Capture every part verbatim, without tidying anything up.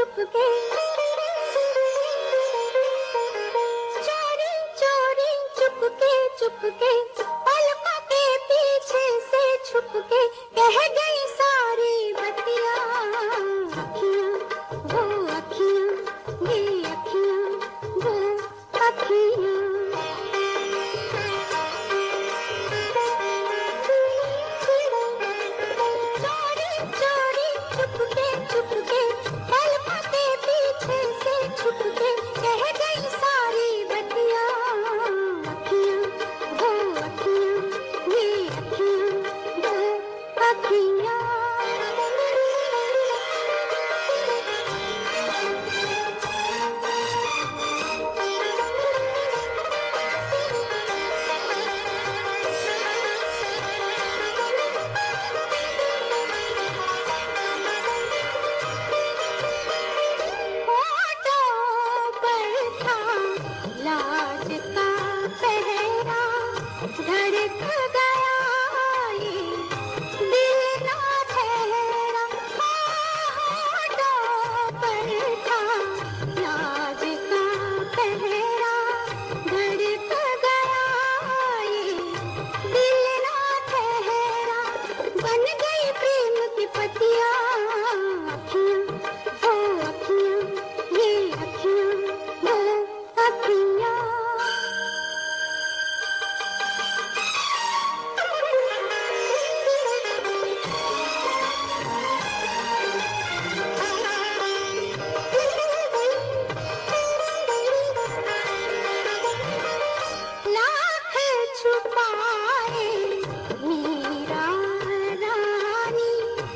चुपके चोरी चोरी चुपके चुपके पलकों के पीछे से छुपके कह गई सारी बतियां अखियां वो अखियां ये अखियां वो अखियां चोरी चोरी चुपके चुपके पलकों के पीछे से छुपके कह गई सारी बतियां अखियां वो अखियां ये अखियां वो अखियां होठों पर था लाज का पहरा धड़क गया ये दिल ना ठहरा होठों पर था लाज का पहरा धड़क गया ये दिल ना ठहरा बन गई प्रेम की पतियां अखियां वो अखियां ये अखियां वो अखियां लाख छुपाए मीरा रानी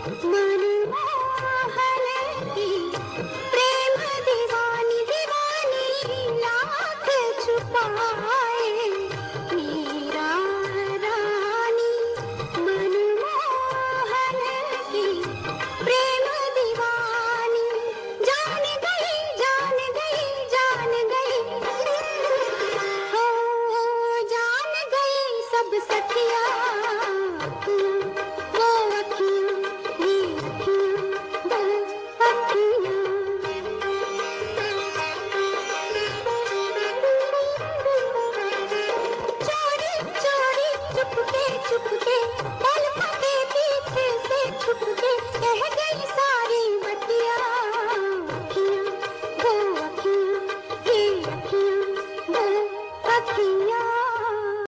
मनमोहन की प्रेम दीवानी दीवानी लाख छुपाए मीरा रानी मनमोहन की प्रेम दीवानी जान गई जान गई जान गई हो जान गई सब सखियां अखियां वो अखियां ये अखियां वो अखियां चोरी चोरी चुपके चुपके पलकों के पीछे से छुपके कह गई